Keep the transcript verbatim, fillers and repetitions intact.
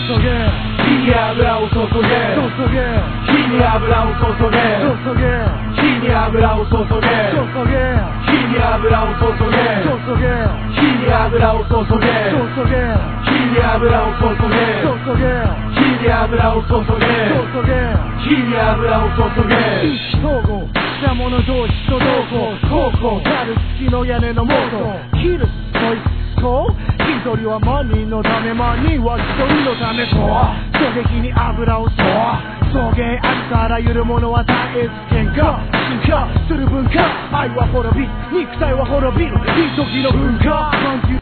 注げ火に油を注げ注げ火に油を注げ注げ火に油を注げ注げ火に油を注げ注げ火に油を注げ注げ火に油を注げ注げ火に油を注げ注げ火に油を注げ意思統合した者同士と同行高校なる月の屋根の元キルスこいつこう一人は万人のため万人は一人のためそう狙撃に油をそう草原ありとあらゆるものは絶えず喧嘩進化する文化愛は滅び肉体は滅びる一時の文化